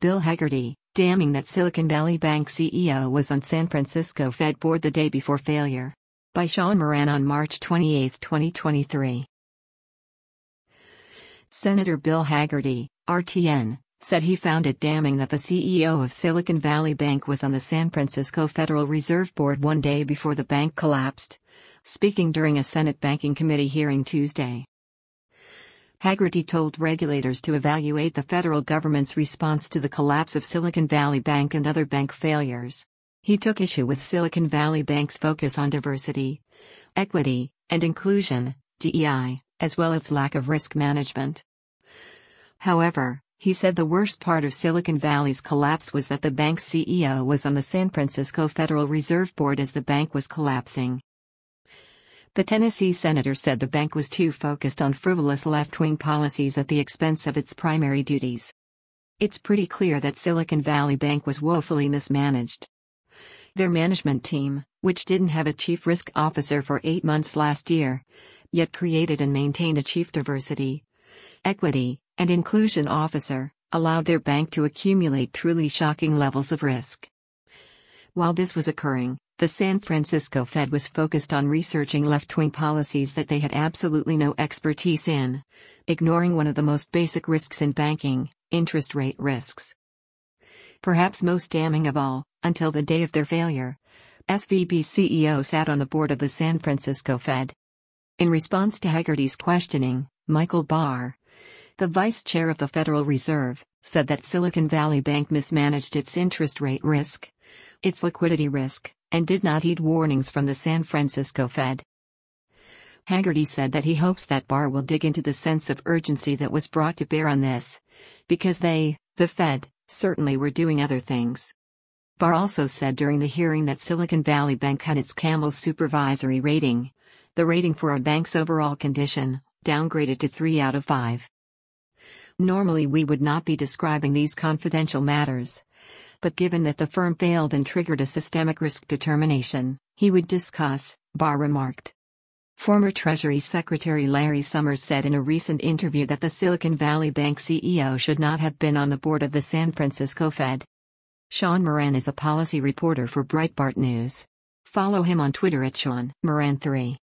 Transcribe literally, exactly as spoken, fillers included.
Bill Hagerty, damning that Silicon Valley Bank C E O was on San Francisco Fed board the day before failure. By Sean Moran on March twenty-eighth, twenty twenty-three. Senator Bill Hagerty, R T N, said he found it damning that the C E O of Silicon Valley Bank was on the San Francisco Federal Reserve Board one day before the bank collapsed. Speaking during a Senate Banking Committee hearing Tuesday, Hagerty told regulators to evaluate the federal government's response to the collapse of Silicon Valley Bank and other bank failures. He took issue with Silicon Valley Bank's focus on diversity, equity, and inclusion, D E I, as well as lack of risk management. However, he said the worst part of Silicon Valley's collapse was that the bank's C E O was on the San Francisco Federal Reserve Board as the bank was collapsing. The Tennessee senator said the bank was too focused on frivolous left-wing policies at the expense of its primary duties. It's pretty clear that Silicon Valley Bank was woefully mismanaged. Their management team, which didn't have a chief risk officer for eight months last year, yet created and maintained a chief diversity, equity, and inclusion officer, allowed their bank to accumulate truly shocking levels of risk. While this was occurring, the San Francisco Fed was focused on researching left-wing policies that they had absolutely no expertise in, ignoring one of the most basic risks in banking, interest rate risks. Perhaps most damning of all, until the day of their failure, S V B C E O sat on the board of the San Francisco Fed. In response to Hagerty's questioning, Michael Barr, the vice chair of the Federal Reserve, said that Silicon Valley Bank mismanaged its interest rate risk, its liquidity risk, and did not heed warnings from the San Francisco Fed. Hagerty said that he hopes that Barr will dig into the sense of urgency that was brought to bear on this, because they, the Fed, certainly were doing other things. Barr also said during the hearing that Silicon Valley Bank had its CAMELS supervisory rating, the rating for a bank's overall condition, downgraded to three out of five. Normally we would not be describing these confidential matters, but given that the firm failed and triggered a systemic risk determination, he would discuss, Barr remarked. Former Treasury Secretary Larry Summers said in a recent interview that the Silicon Valley Bank C E O should not have been on the board of the San Francisco Fed. Sean Moran is a policy reporter for Breitbart News. Follow him on Twitter at Sean Moran three.